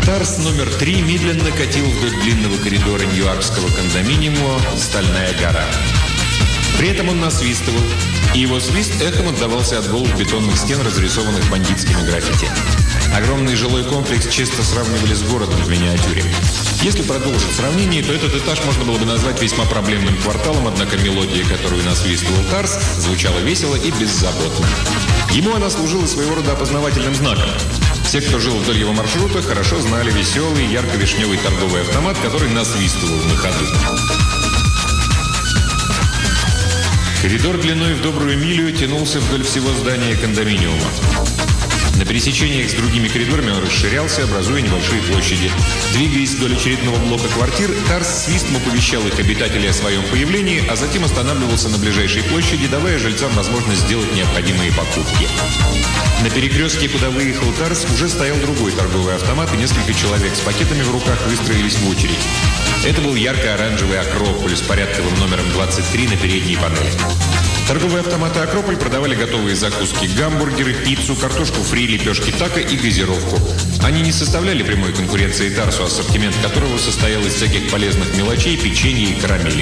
Тарс номер 3 медленно катил вдоль длинного коридора нью-йоркского кондоминиума «Стальная гора». При этом он насвистывал, и его свист эхом отдавался от голых бетонных стен, разрисованных бандитскими граффити. Огромный жилой комплекс чисто сравнивали с городом в миниатюре. Если продолжить сравнение, то этот этаж можно было бы назвать весьма проблемным кварталом, однако мелодия, которую насвистывал Тарс, звучала весело и беззаботно. Ему она служила своего рода опознавательным знаком. Все, кто жил вдоль его маршрута, хорошо знали веселый, ярко-вишневый торговый автомат, который насвистывал на ходу. Коридор длиной в добрую милю тянулся вдоль всего здания кондоминиума. На пересечениях с другими коридорами он расширялся, образуя небольшие площади. Двигаясь вдоль очередного блока квартир, Тарс свистом оповещал их обитателей о своем появлении, а затем останавливался на ближайшей площади, давая жильцам возможность сделать необходимые покупки. На перекрестке, куда выехал Тарс, уже стоял другой торговый автомат, и несколько человек с пакетами в руках выстроились в очередь. Это был ярко-оранжевый «Акрополь» с порядковым номером 23 на передней панели. Торговые автоматы «Акрополь» продавали готовые закуски, гамбургеры, пиццу, картошку фри, лепешки тако и газировку. Они не составляли прямой конкуренции Тарсу, ассортимент которого состоял из всяких полезных мелочей, печенья и карамелек.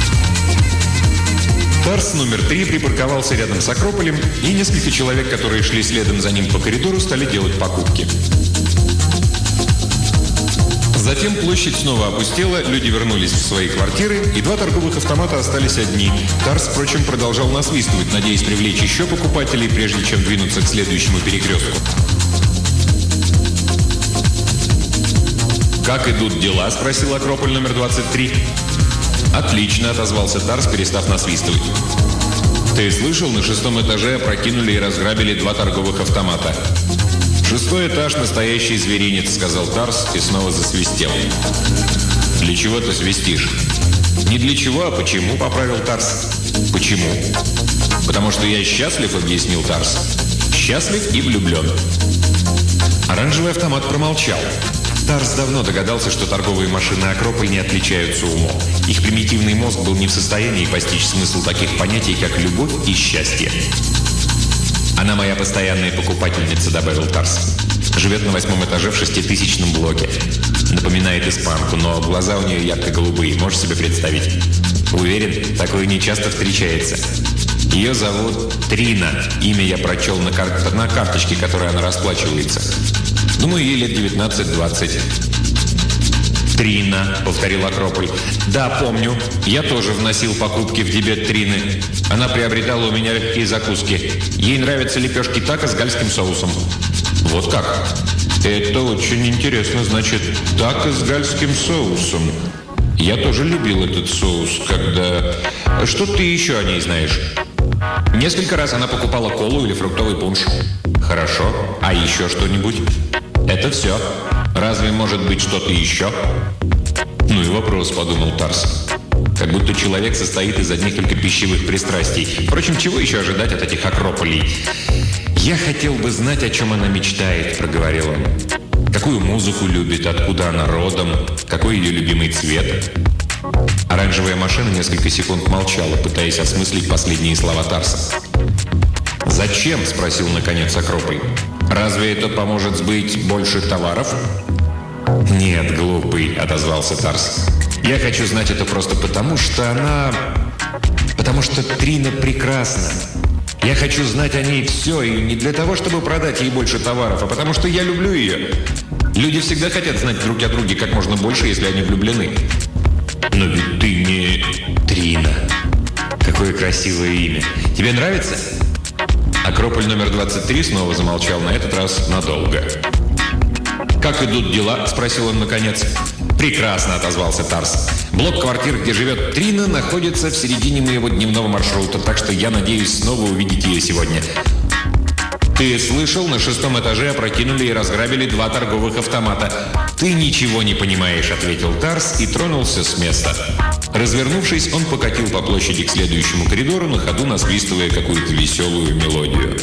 Тарс номер 3 припарковался рядом с «Акрополем», и несколько человек, которые шли следом за ним по коридору, стали делать покупки. Затем площадь снова опустела, люди вернулись в свои квартиры, и два торговых автомата остались одни. Тарс, впрочем, продолжал насвистывать, надеясь привлечь еще покупателей, прежде чем двинуться к следующему перекрестку. «Как идут дела?» – спросил «Акрополь» номер 23. «Отлично», – отозвался Тарс, перестав насвистывать. «Ты слышал, на 6-м этаже опрокинули и разграбили два торговых автомата». «6-й этаж – настоящий зверинец», – сказал Тарс и снова засвистел. «Для чего ты свистишь?» «Не для чего, а почему?» – поправил Тарс. «Почему?» «Потому что я счастлив», – объяснил Тарс. «Счастлив и влюблен». Оранжевый автомат промолчал. Тарс давно догадался, что торговые машины «Акрополь» не отличаются умом. Их примитивный мозг был не в состоянии постичь смысл таких понятий, как любовь и счастье. «Она моя постоянная покупательница», — добавил Тарс. «Живет на 8-м этаже в 6000-м блоке. Напоминает испанку, но глаза у нее ярко-голубые. Можешь себе представить? Уверен, такое нечасто встречается. Ее зовут Трина. Имя я прочел на карточке, которой она расплачивается. Думаю, ей лет 19-20. «Трина», — повторил «Акрополь». «Да, помню. Я тоже вносил покупки в дебет Трины. Она приобретала у меня легкие закуски. Ей нравятся лепешки тако с гальским соусом». «Вот как?» «Это очень интересно. Значит, тако с гальским соусом. Я тоже любил этот соус, когда... Что ты еще о ней знаешь?» «Несколько раз она покупала колу или фруктовый пунш». «Хорошо. А еще что-нибудь?» «Это все. Разве может быть что-то еще?» «Ну и вопрос», — подумал Тарс. «Как будто человек состоит из одних только пищевых пристрастий. Впрочем, чего еще ожидать от этих Акрополей?» «Я хотел бы знать, о чем она мечтает», — проговорил он. «Какую музыку любит, откуда она родом, какой ее любимый цвет?» Оранжевая машина несколько секунд молчала, пытаясь осмыслить последние слова Тарса. «Зачем?» — спросил наконец «Акрополь». «Разве это поможет сбыть больше товаров?» «Нет, глупый», — отозвался Тарс. «Я хочу знать это просто потому, что она... Потому что Трина прекрасна. Я хочу знать о ней все, и не для того, чтобы продать ей больше товаров, а потому что я люблю ее. Люди всегда хотят знать друг о друге как можно больше, если они влюблены». «Но ведь ты не Трина». «Какое красивое имя. Тебе нравится?» «Акрополь номер 23 снова замолчал, на этот раз надолго. «Как идут дела?» – спросил он наконец. «Прекрасно», – отозвался Тарс. «Блок квартир, где живет Трина, находится в середине моего дневного маршрута, так что я надеюсь снова увидеть ее сегодня». «Ты слышал, на 6-м этаже опрокинули и разграбили два торговых автомата». «Ты ничего не понимаешь», – ответил Тарс и тронулся с места. Развернувшись, он покатил по площади к следующему коридору, на ходу насвистывая какую-то веселую мелодию.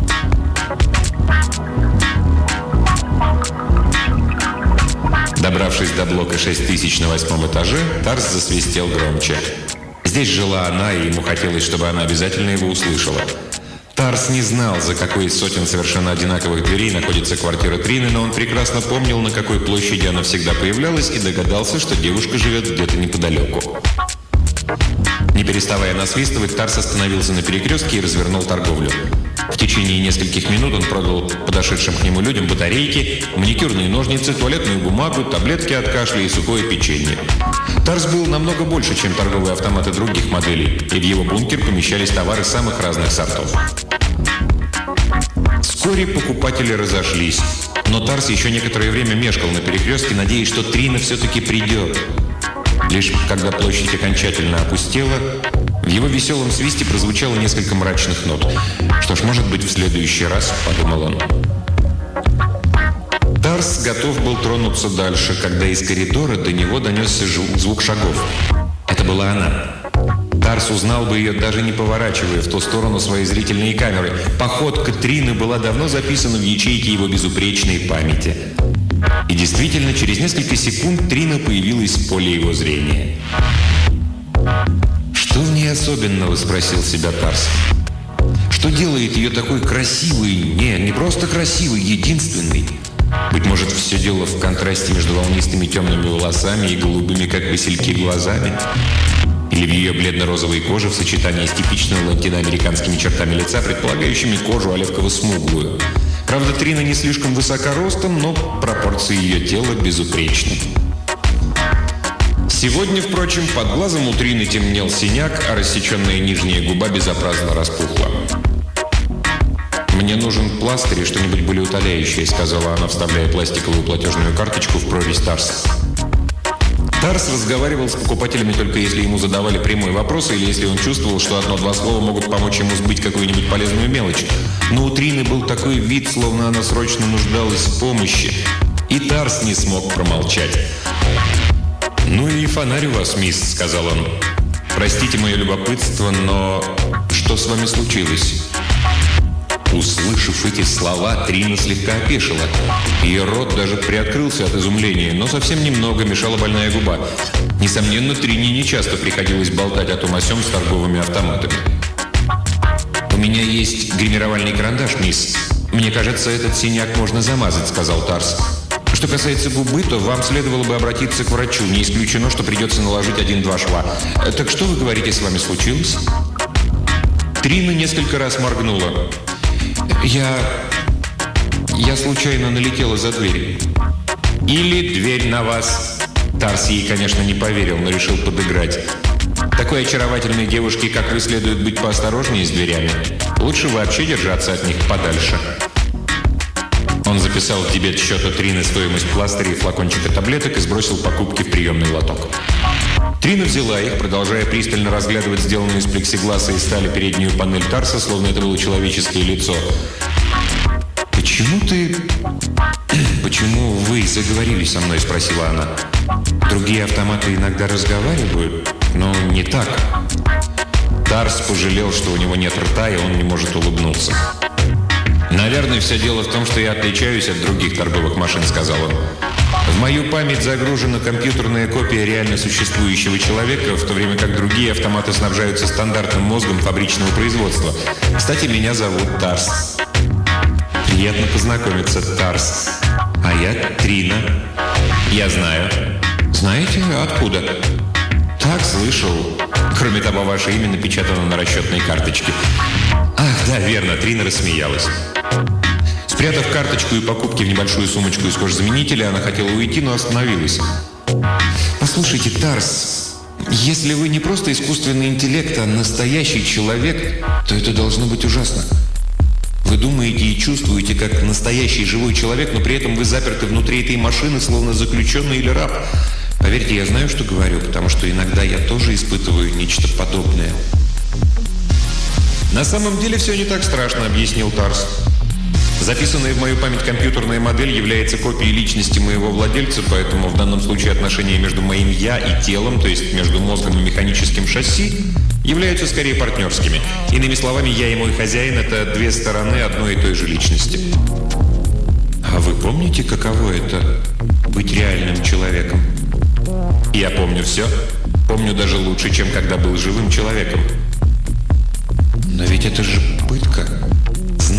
Добравшись до блока 6000 на 8-м этаже, Тарс засвистел громче. Здесь жила она, и ему хотелось, чтобы она обязательно его услышала. Тарс не знал, за какой из сотен совершенно одинаковых дверей находится квартира Трины, но он прекрасно помнил, на какой площади она всегда появлялась, и догадался, что девушка живет где-то неподалеку. Не переставая насвистывать, Тарс остановился на перекрестке и развернул торговлю. В течение нескольких минут он продал подошедшим к нему людям батарейки, маникюрные ножницы, туалетную бумагу, таблетки от кашля и сухое печенье. Тарс был намного больше, чем торговые автоматы других моделей, и в его бункер помещались товары самых разных сортов. Вскоре покупатели разошлись, но Тарс еще некоторое время мешкал на перекрестке, надеясь, что Трина все-таки придет. Лишь когда площадь окончательно опустела, в его веселом свисте прозвучало несколько мрачных нот. «Что ж, может быть, в следующий раз», — подумал он. Тарс готов был тронуться дальше, когда из коридора до него донесся звук шагов. Это была она. Тарс узнал бы ее, даже не поворачивая в ту сторону своей зрительной камеры. Походка Трины была давно записана в ячейке его безупречной памяти. И действительно, через несколько секунд Трина появилась в поле его зрения. «Что в ней особенного?» – спросил себя Тарс. «Что делает ее такой красивой? Не просто красивой, единственной? Быть может, все дело в контрасте между волнистыми темными волосами и голубыми, как васильки, глазами? Или в ее бледно-розовой коже в сочетании с типичными латиноамериканскими чертами лица, предполагающими кожу оливково-смуглую? Правда, Трина не слишком высока ростом, но пропорции ее тела безупречны. Сегодня, впрочем, под глазом у Трины темнел синяк, а рассеченная нижняя губа безобразно распухла. «Мне нужен пластырь и что-нибудь болеутоляющее», — сказала она, вставляя пластиковую платежную карточку в прорезь Тарса. Тарс разговаривал с покупателями только если ему задавали прямой вопрос или если он чувствовал, что одно-два слова могут помочь ему сбыть какую-нибудь полезную мелочь. Но у Трины был такой вид, словно она срочно нуждалась в помощи. И Тарс не смог промолчать. «Ну и фонарь у вас, мисс», — сказал он. «Простите мое любопытство, но что с вами случилось?» Услышав эти слова, Трина слегка опешила. Ее рот даже приоткрылся от изумления, но совсем немного мешала больная губа. Несомненно, Трине нечасто приходилось болтать о том о сём с торговыми автоматами. «У меня есть гримировальный карандаш, мисс. Мне кажется, этот синяк можно замазать», — сказал Тарс. «Что касается губы, то вам следовало бы обратиться к врачу. Не исключено, что придется наложить 1-2 шва. Так что, вы говорите, с вами случилось?» Трина несколько раз моргнула. Я случайно налетела за дверь. «Или дверь на вас». Тарс ей, конечно, не поверил, но решил подыграть. «Такой очаровательной девушке, как вы, следует быть поосторожнее с дверями. Лучше вообще держаться от них подальше». Он записал в дебет счета Трины стоимость пластыря и флакончика таблеток и сбросил покупки в приемный лоток. Трина взяла их, продолжая пристально разглядывать сделанную из плексигласа и стали переднюю панель Тарса, словно это было человеческое лицо. «Почему вы заговорили со мной?» – спросила она. «Другие автоматы иногда разговаривают, но не так». Тарс пожалел, что у него нет рта, и он не может улыбнуться. «Наверное, все дело в том, что я отличаюсь от других торговых машин», – сказал он. «В мою память загружена компьютерная копия реально существующего человека, в то время как другие автоматы снабжаются стандартным мозгом фабричного производства. Кстати, меня зовут Тарс». «Приятно познакомиться, Тарс. А я Трина». «Я знаю». «Знаете, откуда?» «Так, слышал. Кроме того, ваше имя напечатано на расчетной карточке». «Ах, да, верно», — Трина рассмеялась. Спрятав карточку и покупки в небольшую сумочку из кожзаменителя, она хотела уйти, но остановилась. «Послушайте, Тарс, если вы не просто искусственный интеллект, а настоящий человек, то это должно быть ужасно. Вы думаете и чувствуете, как настоящий живой человек, но при этом вы заперты внутри этой машины, словно заключенный или раб. Поверьте, я знаю, что говорю, потому что иногда я тоже испытываю нечто подобное». «На самом деле все не так страшно», — объяснил Тарс. «Записанная в мою память компьютерная модель является копией личности моего владельца, поэтому в данном случае отношения между моим «я» и телом, то есть между мозгом и механическим шасси, являются скорее партнерскими. Иными словами, я и мой хозяин – это две стороны одной и той же личности». «А вы помните, каково это – быть реальным человеком?» «Я помню все. Помню даже лучше, чем когда был живым человеком». «Но ведь это же пытка».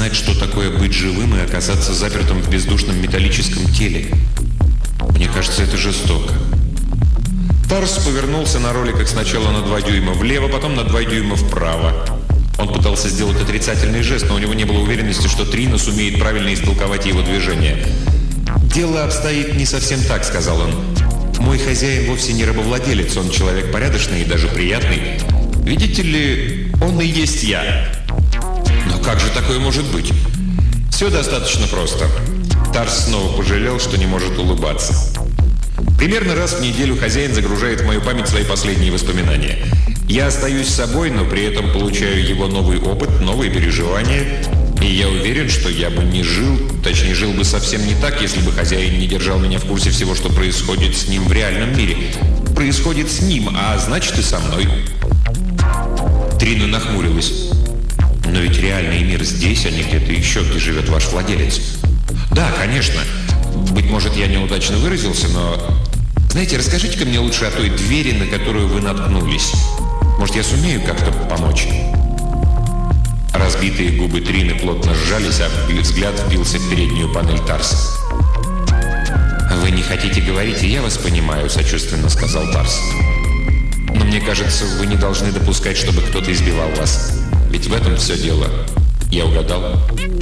осознать, что такое быть живым и оказаться запертым в бездушном металлическом теле. Мне кажется, это жестоко. Тарс повернулся на роликах сначала на 2 дюйма влево, потом на 2 дюйма вправо. Он пытался сделать отрицательный жест, но у него не было уверенности, что Трина сумеет правильно истолковать его движение. «Дело обстоит не совсем так», — сказал он. «Мой хозяин вовсе не рабовладелец, он человек порядочный и даже приятный. Видите ли, он и есть я». «Но как же такое может быть?» «Все достаточно просто». Тарс снова пожалел, что не может улыбаться. Примерно раз в неделю хозяин загружает в мою память свои последние воспоминания. Я остаюсь собой, но при этом получаю его новый опыт, новые переживания. И я уверен, что я бы не жил, точнее, жил бы совсем не так, если бы хозяин не держал меня в курсе всего, что происходит с ним в реальном мире. Происходит с ним, а значит и со мной. Трина нахмурилась. Но ведь реальный мир здесь, а не где-то еще, где живет ваш владелец. Да, конечно. Быть может, я неудачно выразился, но... Знаете, расскажите-ка мне лучше о той двери, на которую вы наткнулись. Может, я сумею как-то помочь?» Разбитые губы Трины плотно сжались, а взгляд впился в переднюю панель Тарса. «Вы не хотите говорить, и я вас понимаю», — сочувственно сказал Тарс. «Но мне кажется, вы не должны допускать, чтобы кто-то избивал вас. Ведь в этом все дело. Я угадал?»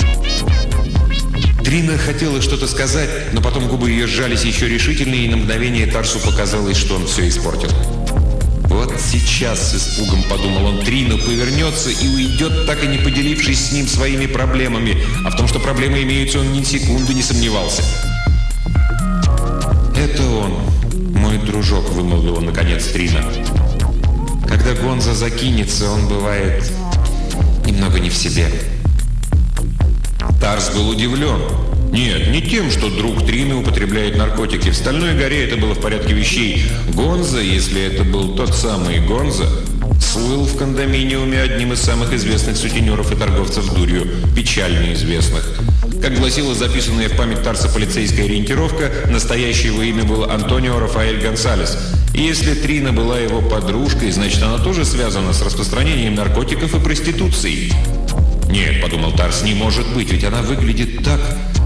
Трина хотела что-то сказать, но потом губы ее сжались еще решительнее, и на мгновение Тарсу показалось, что он все испортил. «Вот сейчас», — с испугом подумал он, — «Трина повернется и уйдет, так и не поделившись с ним своими проблемами. А в том, что проблемы имеются, он ни секунды не сомневался». «Это он, мой дружок», — вымолвила наконец Трина. «Когда Гонза закинется, он бывает немного не в себе». Тарс был удивлен. Нет, не тем, что друг Трины употребляет наркотики. В Стальной горе это было в порядке вещей. Гонза, если это был тот самый Гонза, слыл в кондоминиуме одним из самых известных сутенеров и торговцев дурью, печально известных. Как гласила записанная в память Тарса полицейская ориентировка, настоящее его имя было Антонио Рафаэль Гонсалес. И если Трина была его подружкой, значит, она тоже связана с распространением наркотиков и проституцией. «Нет», — подумал Тарс, — «не может быть, ведь она выглядит так...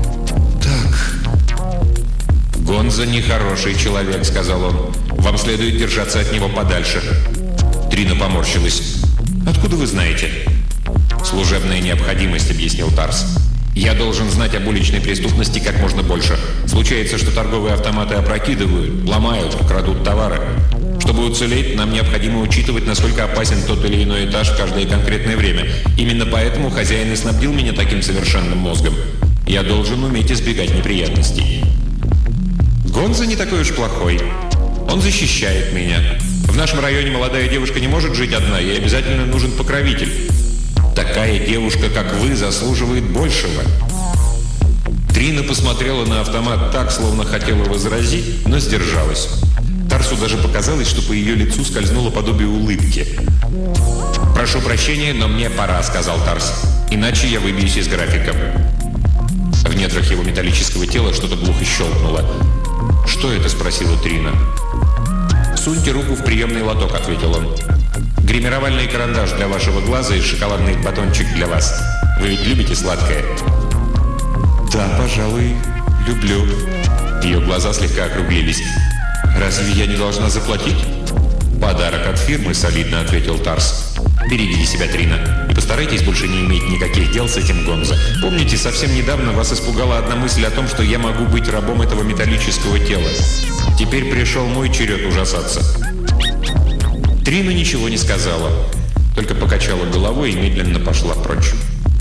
«Гонза нехороший человек», — сказал он. «Вам следует держаться от него подальше». Трина поморщилась. «Откуда вы знаете?» «Служебная необходимость», — объяснил Тарс. «Я должен знать об уличной преступности как можно больше. Случается, что торговые автоматы опрокидывают, ломают, крадут товары. Чтобы уцелеть, нам необходимо учитывать, насколько опасен тот или иной этаж в каждое конкретное время. Именно поэтому хозяин и снабдил меня таким совершенным мозгом. Я должен уметь избегать неприятностей. Гонза не такой уж плохой. Он защищает меня. В нашем районе молодая девушка не может жить одна, ей обязательно нужен покровитель. Такая девушка, как вы, заслуживает большего». Трина посмотрела на автомат так, словно хотела возразить, но сдержалась. Тарсу даже показалось, что по ее лицу скользнуло подобие улыбки. «Прошу прощения, но мне пора», — сказал Тарс. «Иначе я выбьюсь из графика». В недрах его металлического тела что-то глухо щелкнуло. «Что это?» — спросила Трина. «Суньте руку в приемный лоток», — ответил он. «Гримировальный карандаш для вашего глаза и шоколадный батончик для вас. Вы ведь любите сладкое?» «Да, пожалуй, люблю». Ее глаза слегка округлились. «Разве я не должна заплатить?» «Подарок от фирмы», — солидно ответил Тарс. «Берегите себя, Трина, и постарайтесь больше не иметь никаких дел с этим Гонзо. Помните, совсем недавно вас испугала одна мысль о том, что я могу быть рабом этого металлического тела. Теперь пришел мой черед ужасаться». Трина ничего не сказала, только покачала головой и медленно пошла прочь.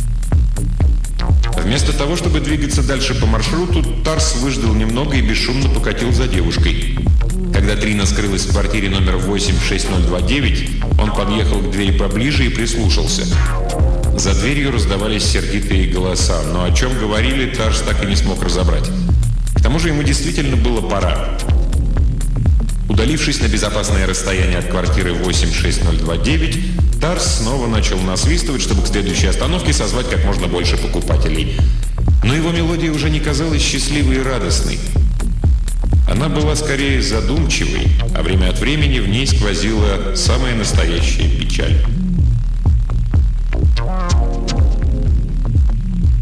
Вместо того, чтобы двигаться дальше по маршруту, Тарс выждал немного и бесшумно покатил за девушкой. Когда Трина скрылась в квартире номер 86029, он подъехал к двери поближе и прислушался. За дверью раздавались сердитые голоса, но о чем говорили, Тарс так и не смог разобрать. К тому же ему действительно было пора. Удалившись на безопасное расстояние от квартиры 86029, Тарс снова начал насвистывать, чтобы к следующей остановке созвать как можно больше покупателей. Но его мелодия уже не казалась счастливой и радостной. Она была скорее задумчивой, а время от времени в ней сквозила самая настоящая печаль.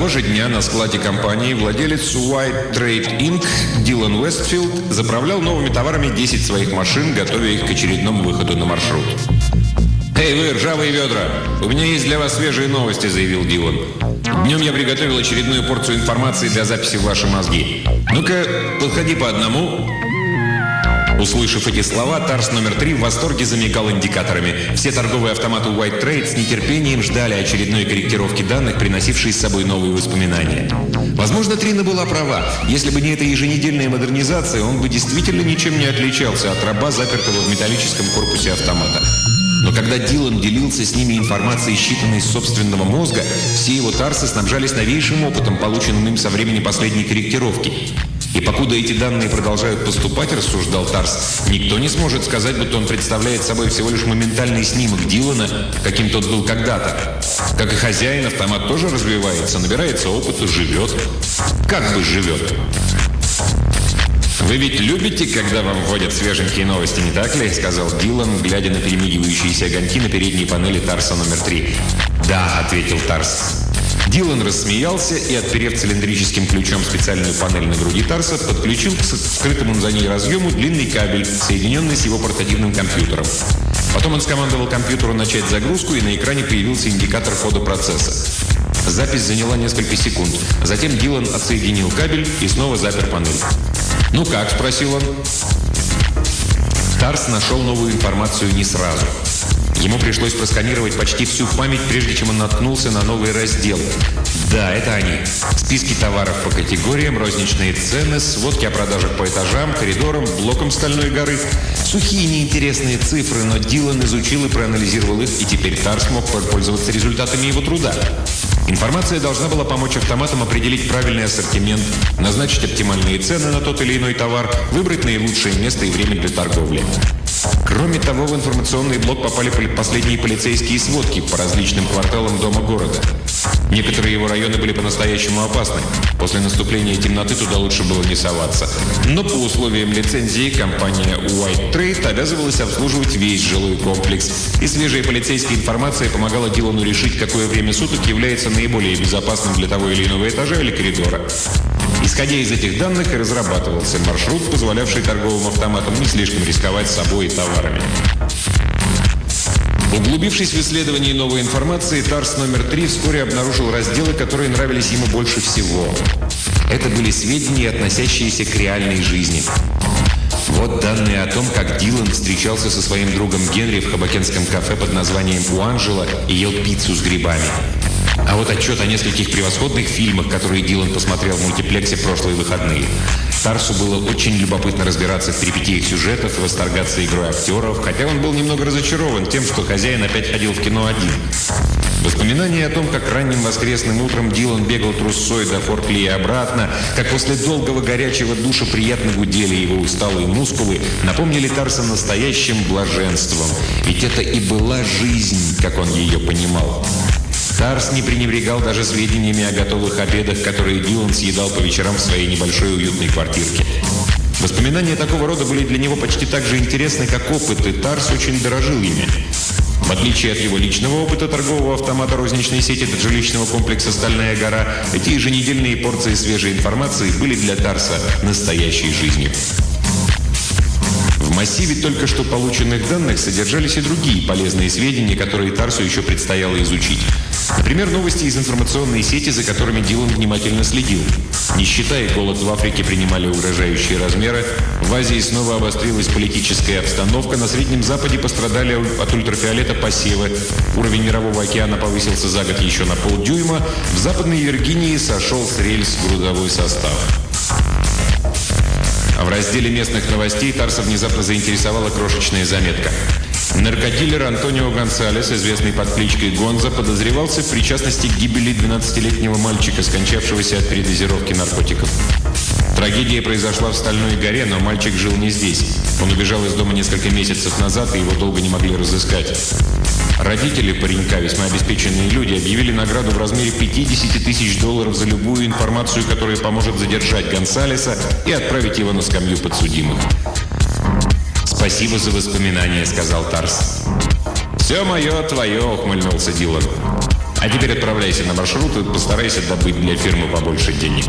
Того же дня на складе компании владелец White Trade Inc. Дилан Уэстфилд заправлял новыми товарами 10 своих машин, готовя их к очередному выходу на маршрут. «Эй, вы, ржавые ведра! У меня есть для вас свежие новости», — заявил Дилан. «Днем я приготовил очередную порцию информации для записи в ваши мозги. Ну-ка, подходи по одному». Услышав эти слова, Тарс номер 3 в восторге замигал индикаторами. Все торговые автоматы White Trade с нетерпением ждали очередной корректировки данных, приносившей с собой новые воспоминания. Возможно, Трина была права. Если бы не эта еженедельная модернизация, он бы действительно ничем не отличался от раба, запертого в металлическом корпусе автомата. Но когда Дилан делился с ними информацией, считанной из собственного мозга, все его Тарсы снабжались новейшим опытом, полученным им со времени последней корректировки. И покуда эти данные продолжают поступать, рассуждал Тарс, никто не сможет сказать, будто он представляет собой всего лишь моментальный снимок Дилана, каким тот был когда-то. Как и хозяин, автомат тоже развивается, набирается опыта, живет. Как бы живет. «Вы ведь любите, когда вам вводят свеженькие новости, не так ли?» — сказал Дилан, глядя на перемигивающиеся огоньки на передней панели Тарса номер 3. «Да», — ответил Тарс. Дилан рассмеялся и, отперев цилиндрическим ключом специальную панель на груди Тарса, подключил к скрытому за ней разъему длинный кабель, соединенный с его портативным компьютером. Потом он скомандовал компьютеру начать загрузку, и на экране появился индикатор хода процесса. Запись заняла несколько секунд. Затем Дилан отсоединил кабель и снова запер панель. «Ну как?» – спросил он. Тарс нашел новую информацию не сразу. Ему пришлось просканировать почти всю память, прежде чем он наткнулся на новый раздел. Да, это они. Списки товаров по категориям, розничные цены, сводки о продажах по этажам, коридорам, блокам Стальной горы. Сухие неинтересные цифры, но Дилан изучил и проанализировал их, и теперь Тарс мог пользоваться результатами его труда. Информация должна была помочь автоматам определить правильный ассортимент, назначить оптимальные цены на тот или иной товар, выбрать наилучшее место и время для торговли. Кроме того, в информационный блок попали последние полицейские сводки по различным кварталам дома города. Некоторые его районы были по-настоящему опасны. После наступления темноты туда лучше было не соваться. Но по условиям лицензии компания White Trade обязывалась обслуживать весь жилой комплекс. И свежая полицейская информация помогала Дилану решить, какое время суток является наиболее безопасным для того или иного этажа или коридора. Исходя из этих данных и разрабатывался маршрут, позволявший торговым автоматам не слишком рисковать собой и товарами. Углубившись в исследование новой информации, Тарс номер 3 вскоре обнаружил разделы, которые нравились ему больше всего. Это были сведения, относящиеся к реальной жизни. Вот данные о том, как Дилан встречался со своим другом Генри в хабакенском кафе под названием «У Анжела» и ел пиццу с грибами. А вот отчет о нескольких превосходных фильмах, которые Дилан посмотрел в мультиплексе прошлые выходные. Тарсу было очень любопытно разбираться в перипетиях сюжетов и восторгаться игрой актеров, хотя он был немного разочарован тем, что хозяин опять ходил в кино один. Воспоминания о том, как ранним воскресным утром Дилан бегал трусцой до Форт Ли и обратно, как после долгого горячего душа приятно гудели его усталые мускулы, напомнили Тарса настоящим блаженством. Ведь это и была жизнь, как он ее понимал. Тарс не пренебрегал даже сведениями о готовых обедах, которые Дилан съедал по вечерам в своей небольшой уютной квартирке. Воспоминания такого рода были для него почти так же интересны, как опыт, и Тарс очень дорожил ими. В отличие от его личного опыта торгового автомата розничной сети до жилищного комплекса «Стальная гора», эти еженедельные порции свежей информации были для Тарса настоящей жизнью. В массиве только что полученных данных содержались и другие полезные сведения, которые Тарсу еще предстояло изучить. Например, новости из информационной сети, за которыми Дилан внимательно следил. Нищета и голод в Африке принимали угрожающие размеры. В Азии снова обострилась политическая обстановка. На Среднем Западе пострадали от ультрафиолета посевы. Уровень Мирового океана повысился за год еще на полдюйма. В Западной Виргинии сошел с рельс грузовой состав. А в разделе местных новостей Тарса внезапно заинтересовала крошечная заметка. Наркодилер Антонио Гонсалес, известный под кличкой Гонза, подозревался в причастности к гибели 12-летнего мальчика, скончавшегося от передозировки наркотиков. Трагедия произошла в Стальной горе, но мальчик жил не здесь. Он убежал из дома несколько месяцев назад, и его долго не могли разыскать. Родители паренька, весьма обеспеченные люди, объявили награду в размере $50 тысяч за любую информацию, которая поможет задержать Гонсалеса и отправить его на скамью подсудимых. «Спасибо за воспоминания», — сказал Тарс. «Все мое, твое», — ухмыльнулся Дилан. А теперь отправляйся на маршрут и постарайся добыть для фирмы побольше денег».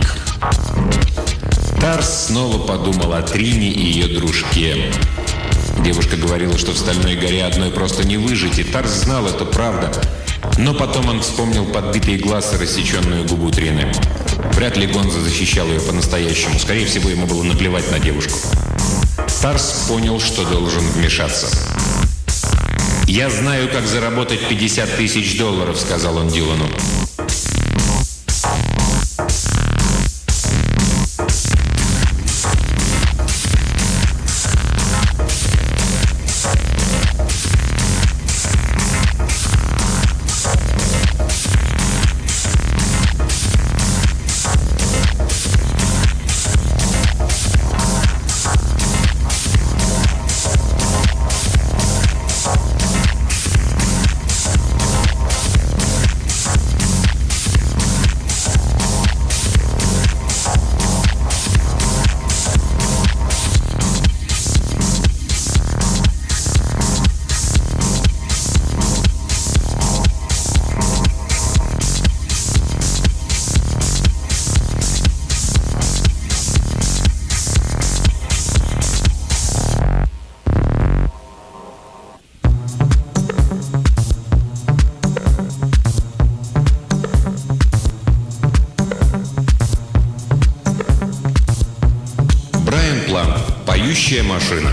Тарс снова подумал о Трине и ее дружке. Девушка говорила, что в Стальной горе одной просто не выжить, и Тарс знал, это правда. Но потом он вспомнил подбитый глаз и рассеченную губу Трины. Вряд ли Гонза защищал ее по-настоящему. Скорее всего, ему было наплевать на девушку. Тарс понял, что должен вмешаться. «Я знаю, как заработать $50 000, — сказал он Дилану. Поющая машина.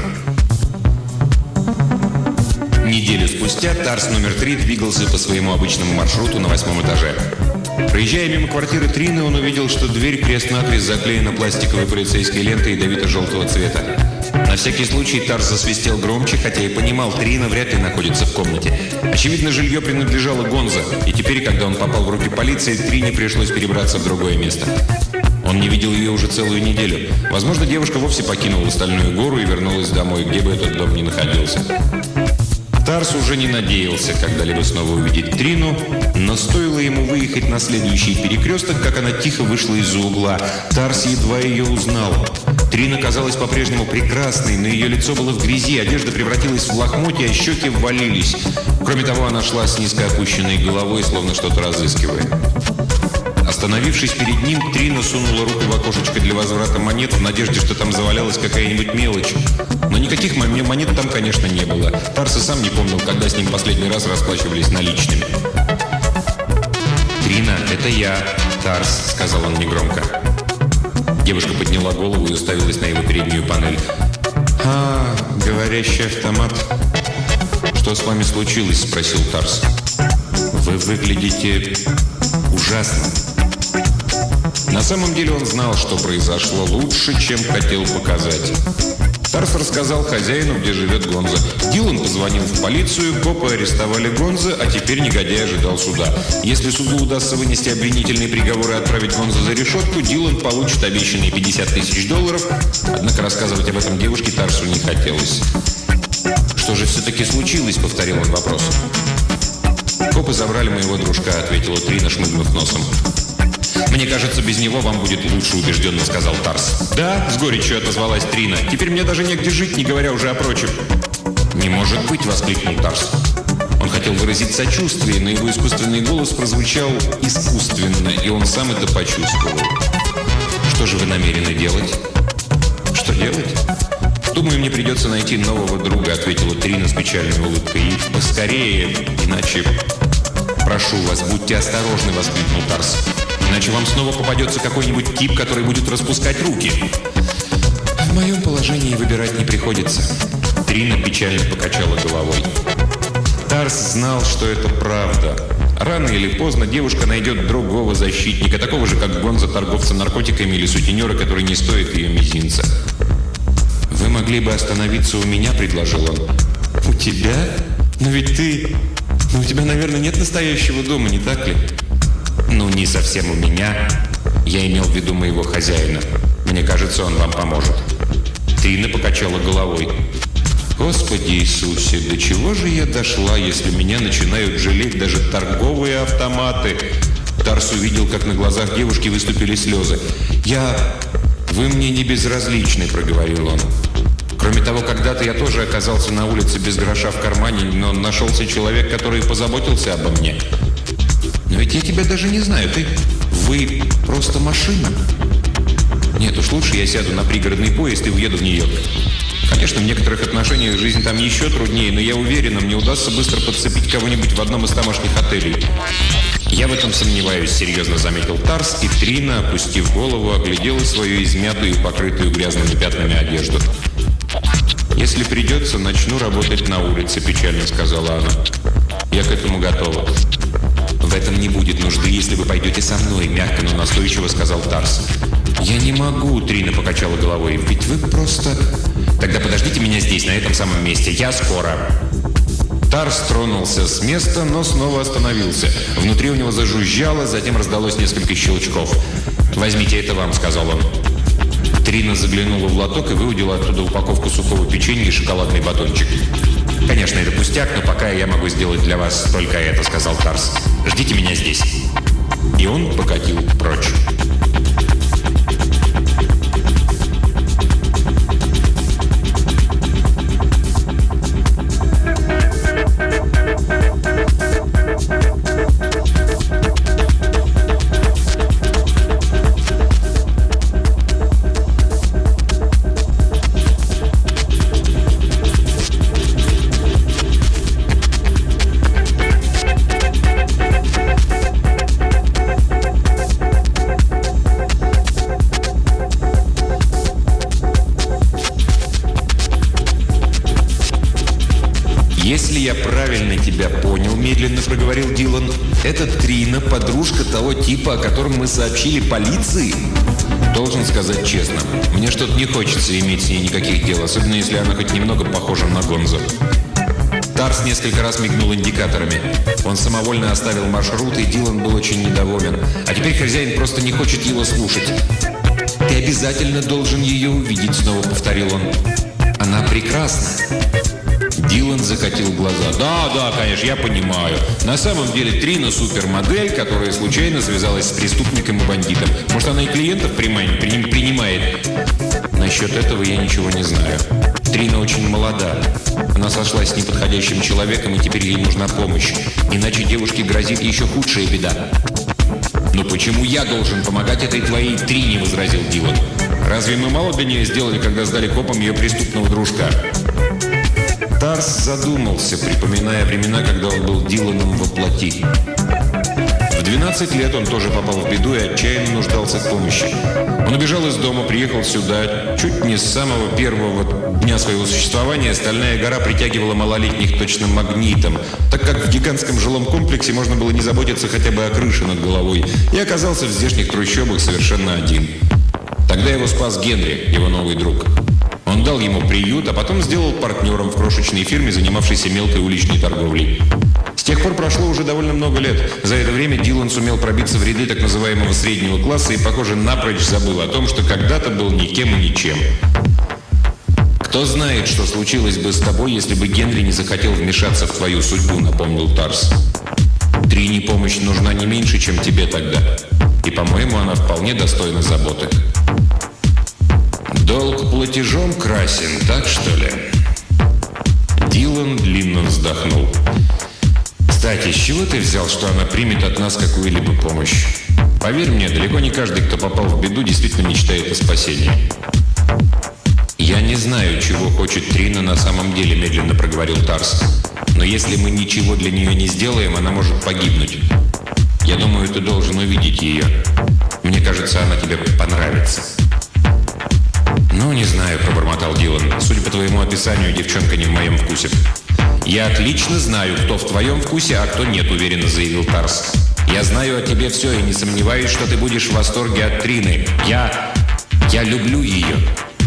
Неделю спустя Тарс номер 3 двигался по своему обычному маршруту на 8-м этаже. Проезжая мимо квартиры Трины, он увидел, что дверь крест-накрест заклеена пластиковой полицейской лентой ядовито-желтого цвета. На всякий случай Тарс засвистел громче, хотя и понимал, Трина вряд ли находится в комнате. Очевидно, жилье принадлежало Гонза, и теперь, когда он попал в руки полиции, Трине пришлось перебраться в другое место. Он не видел ее уже целую неделю. Возможно, девушка вовсе покинула Стальную гору и вернулась домой, где бы этот дом ни находился. Тарс уже не надеялся когда-либо снова увидеть Трину, но стоило ему выехать на следующий перекресток, как она тихо вышла из-за угла. Тарс едва ее узнал. Трина казалась по-прежнему прекрасной, но ее лицо было в грязи, одежда превратилась в лохмотья, а щеки ввалились. Кроме того, она шла с низко опущенной головой, словно что-то разыскивая. Остановившись перед ним, Трина сунула руку в окошечко для возврата монет в надежде, что там завалялась какая-нибудь мелочь. Но никаких монет там, конечно, не было. Тарс и сам не помнил, когда с ним последний раз расплачивались наличными. «Трина, это я, Тарс», — сказал он негромко. Девушка подняла голову и уставилась на его переднюю панель. «А, говорящий автомат. Что с вами случилось?» — спросил Тарс. «Вы выглядите ужасно». На самом деле он знал, что произошло лучше, чем хотел показать. Тарс рассказал хозяину, где живет Гонза. Дилан позвонил в полицию, копы арестовали Гонза, а теперь негодяй ожидал суда. Если суду удастся вынести обвинительный приговор и отправить Гонза за решетку, Дилан получит обещанные $50 000. Однако рассказывать об этом девушке Тарсу не хотелось. «Что же все-таки случилось?» — повторил он вопрос. «Копы забрали моего дружка», — ответила Трина, шмыгнув носом. «Мне кажется, без него вам будет лучше», — убежденно сказал Тарс. «Да», — с горечью отозвалась Трина. «Теперь мне даже негде жить, не говоря уже о прочем». «Не может быть», — воскликнул Тарс. Он хотел выразить сочувствие, но его искусственный голос прозвучал искусственно, и он сам это почувствовал. «Что же вы намерены делать?» «Что делать?» «Думаю, мне придется найти нового друга», — ответила Трина с печальной улыбкой. «И поскорее, иначе...» «Прошу вас, будьте осторожны», — воскликнул Тарс. «Иначе вам снова попадется какой-нибудь тип, который будет распускать руки». «В моем положении выбирать не приходится». Трина печально покачала головой. Тарс знал, что это правда. Рано или поздно девушка найдет другого защитника, такого же, как Гонза, торговца наркотиками или сутенера, который не стоит ее мизинца. «Вы могли бы остановиться у меня», — предложил он. «У тебя? Но ведь ты... у тебя, наверное, нет настоящего дома, не так ли?» «Ну, не совсем у меня. Я имел в виду моего хозяина. Мне кажется, он вам поможет». Трина покачала головой. «Господи Иисусе, до чего же я дошла, если меня начинают жалеть даже торговые автоматы?» Тарс увидел, как на глазах девушки выступили слезы. «Вы мне не безразличны», — проговорил он. «Кроме того, когда-то я тоже оказался на улице без гроша в кармане, но нашелся человек, который позаботился обо мне». Но ведь я тебя даже не знаю. Вы просто машина. Нет уж, лучше я сяду на пригородный поезд и уеду в Нью-Йорк. Конечно, в некоторых отношениях жизнь там еще труднее, но я уверена, мне удастся быстро подцепить кого-нибудь в одном из тамошних отелей. Я в этом сомневаюсь, серьезно заметил Тарс, и Трина, опустив голову, оглядела свою измятую и покрытую грязными пятнами одежду. «Если придется, начну работать на улице», – печально сказала она. «Я к этому готова». «В этом не будет нужды, если вы пойдете со мной», – мягко, но настойчиво сказал Тарс. «Я не могу», – Трина покачала головой, – «ведь вы просто...» «Тогда подождите меня здесь, на этом самом месте. Я скоро». Тарс тронулся с места, но снова остановился. Внутри у него зажужжало, затем раздалось несколько щелчков. «Возьмите, это вам», – сказал он. Трина заглянула в лоток и выудила оттуда упаковку сухого печенья и шоколадный батончик. «Конечно, это пустяк, но пока я могу сделать для вас только это», – сказал Тарс. «Ждите меня здесь». И он покатил прочь. «Если я правильно тебя понял, — медленно проговорил Дилан, — это Трина, подружка того типа, о котором мы сообщили полиции?» «Должен сказать честно, мне что-то не хочется иметь с ней никаких дел, особенно если она хоть немного похожа на Гонзо». Тарс несколько раз мигнул индикаторами. Он самовольно оставил маршрут, и Дилан был очень недоволен. А теперь хозяин просто не хочет его слушать. «Ты обязательно должен ее увидеть», — снова повторил он. «Она прекрасна». Дилан закатил глаза. «Да, конечно, я понимаю. На самом деле Трина супермодель, которая случайно связалась с преступником и бандитом. Может, она и клиентов принимает?» «Насчет этого я ничего не знаю. Трина очень молода. Она сошлась с неподходящим человеком, и теперь ей нужна помощь. Иначе девушке грозит еще худшая беда». «Но почему я должен помогать этой твоей Трине?» – возразил Дилан. «Разве мы мало для нее сделали, когда сдали копам ее преступного дружка?» Тарс задумался, припоминая времена, когда он был Диланом во плоти. В 12 лет он тоже попал в беду и отчаянно нуждался в помощи. Он убежал из дома, приехал сюда. Чуть не с самого первого дня своего существования Стальная гора притягивала малолетних точно магнитом, так как в гигантском жилом комплексе можно было не заботиться хотя бы о крыше над головой, и оказался в здешних трущобах совершенно один. Тогда его спас Генри, его новый друг. Он дал ему приют, а потом сделал партнером в крошечной фирме, занимавшейся мелкой уличной торговлей. С тех пор прошло уже довольно много лет. За это время Дилан сумел пробиться в ряды так называемого среднего класса и, похоже, напрочь забыл о том, что когда-то был никем и ничем. «Кто знает, что случилось бы с тобой, если бы Генри не захотел вмешаться в твою судьбу», — напомнил Тарс. «Трине помощь нужна не меньше, чем тебе тогда. И, по-моему, она вполне достойна заботы». «Долг платежом красен, так что ли?» Дилан длинно вздохнул. «Кстати, с чего ты взял, что она примет от нас какую-либо помощь? Поверь мне, далеко не каждый, кто попал в беду, действительно мечтает о спасении». «Я не знаю, чего хочет Трина на самом деле», — медленно проговорил Тарс. «Но если мы ничего для нее не сделаем, она может погибнуть. Я думаю, ты должен увидеть ее. Мне кажется, она тебе понравится». «Ну, не знаю», — пробормотал Дилан. «Судя по твоему описанию, девчонка не в моем вкусе». «Я отлично знаю, кто в твоем вкусе, а кто нет», — уверенно заявил Тарс. «Я знаю о тебе все и не сомневаюсь, что ты будешь в восторге от Трины. Я люблю ее».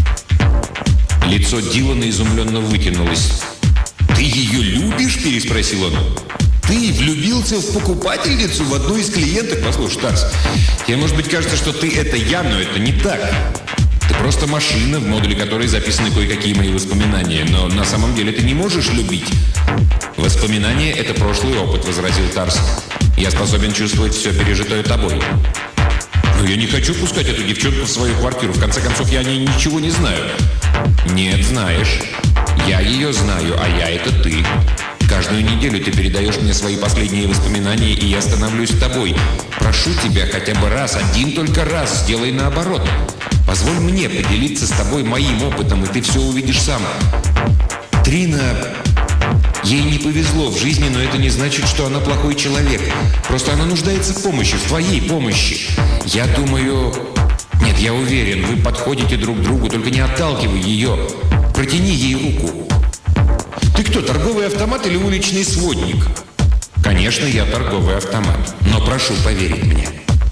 Лицо Дилана изумленно вытянулось. «Ты ее любишь?» – переспросил он. «Ты влюбился в покупательницу, в одну из клиенток?» «Послушай, Тарс, тебе, может быть, кажется, что ты – это я, но это не так. Ты просто машина, в модуле которой записаны кое-какие мои воспоминания, но на самом деле ты не можешь любить». «Воспоминания – это прошлый опыт», – возразил Тарс. «Я способен чувствовать все пережитое тобой». «Но я не хочу пускать эту девчонку в свою квартиру. В конце концов, я о ней ничего не знаю». «Нет, знаешь. Я ее знаю, а я – это ты. Каждую неделю ты передаешь мне свои последние воспоминания, и я становлюсь тобой. Прошу тебя хотя бы раз, один только раз, сделай наоборот. Позволь мне поделиться с тобой моим опытом, и ты все увидишь сам. Трина... Ей не повезло в жизни, но это не значит, что она плохой человек. Просто она нуждается в помощи, в твоей помощи. Я думаю... Нет, я уверен, вы подходите друг к другу, только не отталкивай ее. Протяни ей руку. Ты кто, торговый автомат или уличный сводник? Конечно, я торговый автомат, но прошу поверить мне.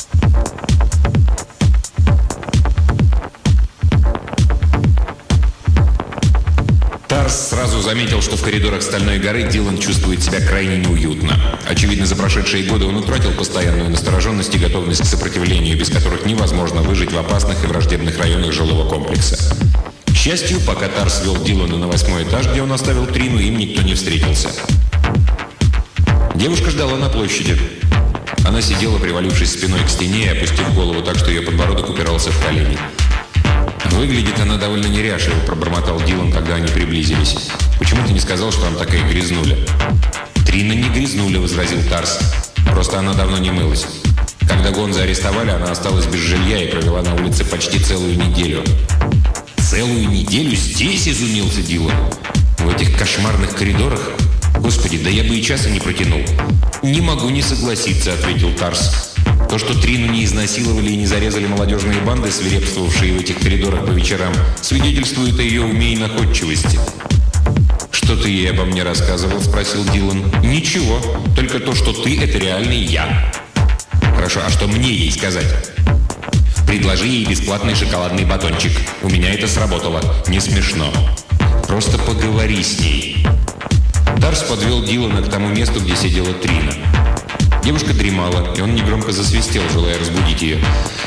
Тарс сразу заметил, что в коридорах Стальной горы Дилан чувствует себя крайне неуютно. Очевидно, за прошедшие годы он утратил постоянную настороженность и готовность к сопротивлению, без которых невозможно выжить в опасных и враждебных районах жилого комплекса. К счастью, пока Тарс вел Дилана на 8-й этаж, где он оставил Трину, им никто не встретился. Девушка ждала на площади. Она сидела, привалившись спиной к стене и опустив голову так, что ее подбородок упирался в колени. «Выглядит она довольно неряшливо», – пробормотал Дилан, когда они приблизились. «Почему ты не сказал, что она такая грязнуля?» «Трина не грязнуля», – возразил Тарс. «Просто она давно не мылась. Когда Гонза арестовали, она осталась без жилья и провела на улице почти целую неделю». «Целую неделю здесь?» – изумился Дилан. «В этих кошмарных коридорах? Господи, да я бы и часа не протянул». «Не могу не согласиться», – ответил Тарс. То, что Трину не изнасиловали и не зарезали молодежные банды, свирепствовавшие в этих коридорах по вечерам, свидетельствует о ее уме и находчивости. «Что ты ей обо мне рассказывал?» – спросил Дилан. «Ничего. Только то, что ты – это реальный я». «Хорошо, а что мне ей сказать?» «Предложи ей бесплатный шоколадный батончик. У меня это сработало. Не смешно. Просто поговори с ней». Тарс подвел Дилана к тому месту, где сидела Трина. Девушка дремала, и он негромко засвистел, желая разбудить ее.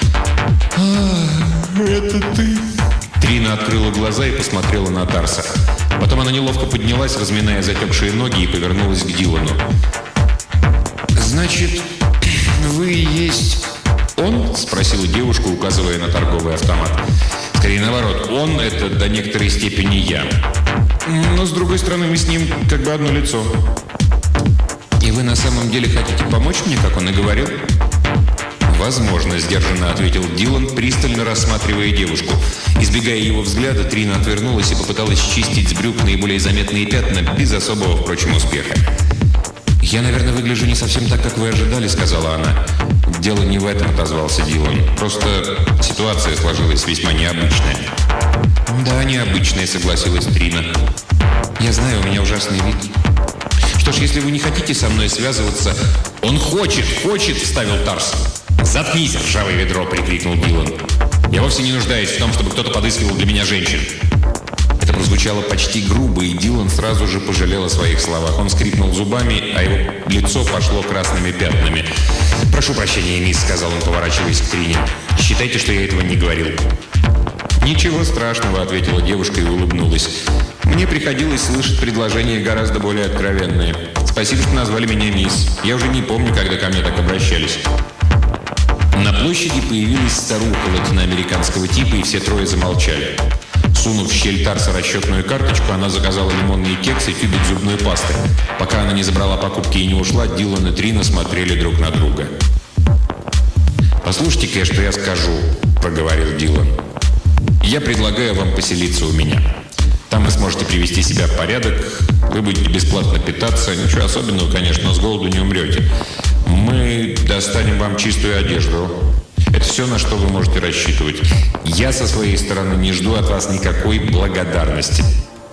«Это ты?» Трина открыла глаза и посмотрела на Тарса. Потом она неловко поднялась, разминая затекшие ноги, и повернулась к Дилану. «Значит, вы и есть он?» – спросила девушка, указывая на торговый автомат. «Скорее наоборот, он – это до некоторой степени я. Но, с другой стороны, мы с ним как бы одно лицо». «И вы на самом деле хотите помочь мне, как он и говорил?» «Возможно», – сдержанно ответил Дилан, пристально рассматривая девушку. Избегая его взгляда, Трина отвернулась и попыталась счистить с брюк наиболее заметные пятна, без особого, впрочем, успеха. «Я, наверное, выгляжу не совсем так, как вы ожидали», – сказала она. «Дело не в этом», – отозвался Дилан. «Просто ситуация сложилась весьма необычная». «Да, необычная», – согласилась Трина. «Я знаю, у меня ужасный вид». «Что ж, если вы не хотите со мной связываться...» «Он хочет!» – вставил Тарс. «Заткнись, ржавое ведро!» – прикрикнул Дилан. «Я вовсе не нуждаюсь в том, чтобы кто-то подыскивал для меня женщин». Это прозвучало почти грубо, и Дилан сразу же пожалел о своих словах. Он скрипнул зубами, а его лицо пошло красными пятнами. «Прошу прощения, мисс», – сказал он, поворачиваясь к Трине. «Считайте, что я этого не говорил». «Ничего страшного», – ответила девушка и улыбнулась. «Мне приходилось слышать предложения гораздо более откровенные. Спасибо, что назвали меня мисс. Я уже не помню, когда ко мне так обращались». На площади появилась старуха латиноамериканского типа, и все трое замолчали. Сунув в щель Тарса расчетную карточку, она заказала лимонные кексы и тюбик зубной пасты. Пока она не забрала покупки и не ушла, Дилан и Трина смотрели друг на друга. «Послушайте-ка, что я скажу», – проговорил Дилан. «Я предлагаю вам поселиться у меня. Там вы сможете привести себя в порядок, вы будете бесплатно питаться, ничего особенного, конечно, но с голоду не умрете. Мы достанем вам чистую одежду. Это все, на что вы можете рассчитывать. Я со своей стороны не жду от вас никакой благодарности».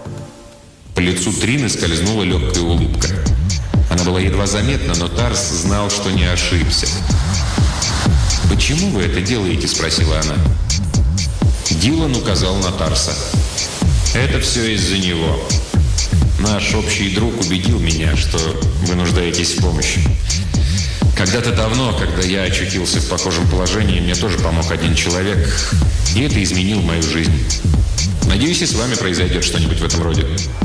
По лицу Трины скользнула легкая улыбка. Она была едва заметна, но Тарс знал, что не ошибся. «Почему вы это делаете?» – спросила она. Дилан указал на Тарса. «Это все из-за него. Наш общий друг убедил меня, что вы нуждаетесь в помощи. Когда-то давно, когда я очутился в похожем положении, мне тоже помог один человек, и это изменил мою жизнь. Надеюсь, и с вами произойдет что-нибудь в этом роде».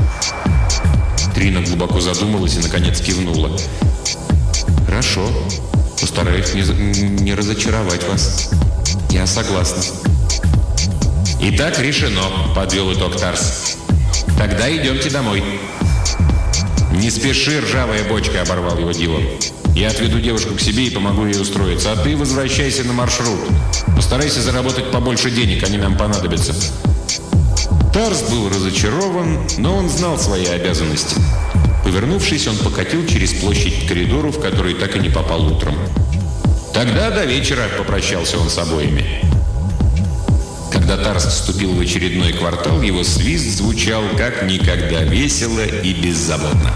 Трина глубоко задумалась и, наконец, кивнула. «Хорошо. Постараюсь не разочаровать вас. Я согласна». «Итак, решено», – подвел итог Тарс. «Тогда идемте домой». «Не спеши, ржавая бочка», — оборвал его Дилан. «Я отведу девушку к себе и помогу ей устроиться, а ты возвращайся на маршрут. Постарайся заработать побольше денег, они нам понадобятся». Тарс был разочарован, но он знал свои обязанности. Повернувшись, он покатил через площадь к коридору, в который так и не попал утром. «Тогда до вечера», — попрощался он с обоими. Когда Тарс вступил в очередной квартал, его свист звучал как никогда весело и беззаботно.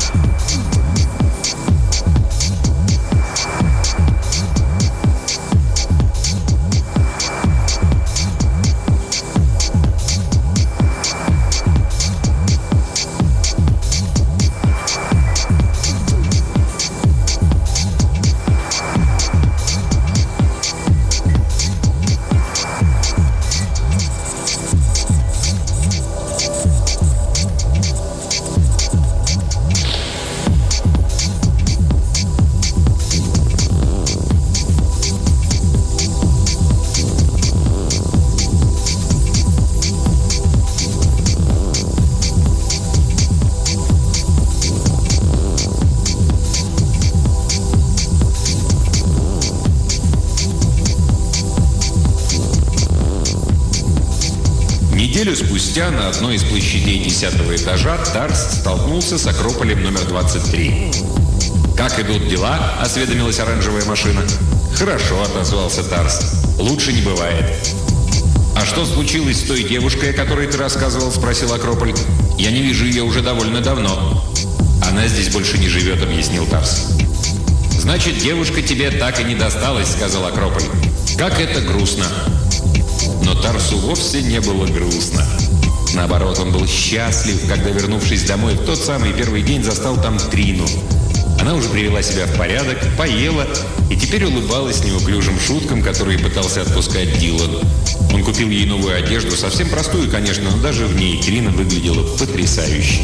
Неделю спустя на одной из площадей 10-го этажа Тарс столкнулся с Акрополем номер 23. «Как идут дела?» – осведомилась оранжевая машина. «Хорошо», – отозвался Тарс. «Лучше не бывает». «А что случилось с той девушкой, о которой ты рассказывал?» – спросил Акрополь. «Я не вижу ее уже довольно давно». «Она здесь больше не живет», – объяснил Тарс. «Значит, девушка тебе так и не досталась», – сказал Акрополь. «Как это грустно». Но Тарсу вовсе не было грустно. Наоборот, он был счастлив, когда, вернувшись домой, в тот самый первый день застал там Трину. Она уже привела себя в порядок, поела и теперь улыбалась неуклюжим шуткам, которые пытался отпускать Дилан. Он купил ей новую одежду, совсем простую, конечно, но даже в ней Трина выглядела потрясающе.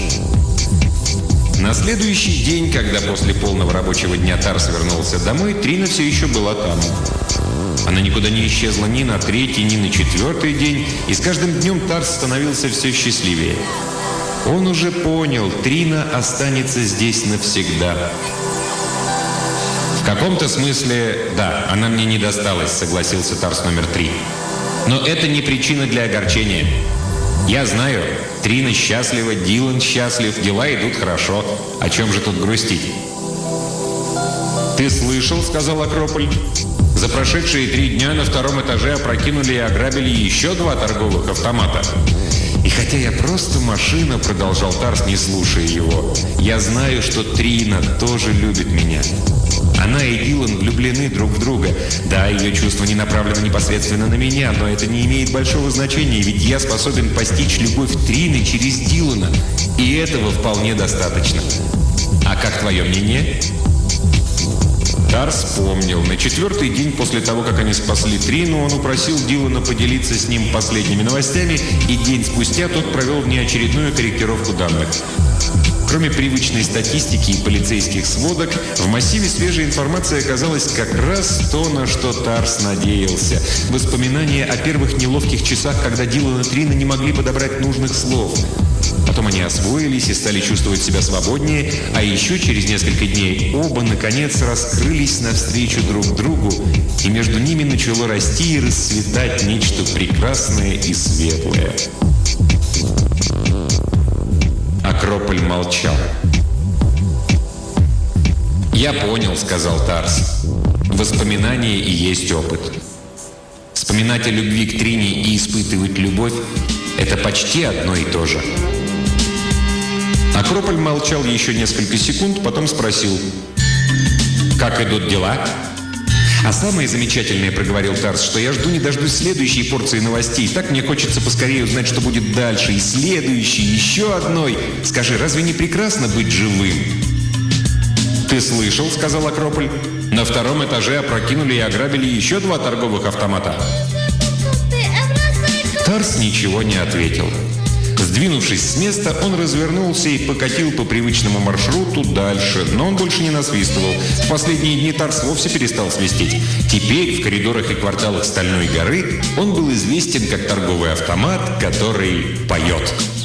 На следующий день, когда после полного рабочего дня Тарс вернулся домой, Трина все еще была там. Она никуда не исчезла ни на третий, ни на четвертый день, и с каждым днем Тарс становился все счастливее. Он уже понял, Трина останется здесь навсегда. «В каком-то смысле, да, она мне не досталась», — согласился Тарс номер 3. «Но это не причина для огорчения. Я знаю, Трина счастлива, Дилан счастлив, дела идут хорошо. О чем же тут грустить?» «Ты слышал, — сказал Акрополь, — за прошедшие 3 дня на 2-м этаже опрокинули и ограбили еще 2 торговых автомата. И хотя я просто машина, — продолжал Тарс, не слушая его, — я знаю, что Трина тоже любит меня. Она и Дилан влюблены друг в друга. Да, ее чувство не направлено непосредственно на меня, но это не имеет большого значения, ведь я способен постичь любовь Трины через Дилана, и этого вполне достаточно. А как твое мнение?» Тарс помнил. На 4-й день после того, как они спасли Трину, он упросил Дилана поделиться с ним последними новостями, и день спустя тот провел внеочередную корректировку данных. Кроме привычной статистики и полицейских сводок, в массиве свежей информации оказалось как раз то, на что Тарс надеялся. Воспоминания о первых неловких часах, когда Дилан и Трина не могли подобрать нужных слов. Потом они освоились и стали чувствовать себя свободнее, а еще через несколько дней оба, наконец, раскрылись навстречу друг другу, и между ними начало расти и расцветать нечто прекрасное и светлое. Акрополь молчал. «Я понял, — сказал Тарс. Воспоминания и есть опыт. Вспоминать о любви к Трине и испытывать любовь — это почти одно и то же». Акрополь молчал еще несколько секунд, потом спросил: «Как идут дела?» «А самое замечательное, — проговорил Тарс, — что я жду не дождусь следующей порции новостей. Так мне хочется поскорее узнать, что будет дальше. И следующей, еще одной. Скажи, разве не прекрасно быть живым?» «Ты слышал, — сказал Акрополь, — на 2-м этаже опрокинули и ограбили еще 2 торговых автомата». Тарс ничего не ответил. Сдвинувшись с места, он развернулся и покатил по привычному маршруту дальше, но он больше не насвистывал. В последние дни Тарс вовсе перестал свистеть. Теперь в коридорах и кварталах Стальной горы он был известен как торговый автомат, который поет.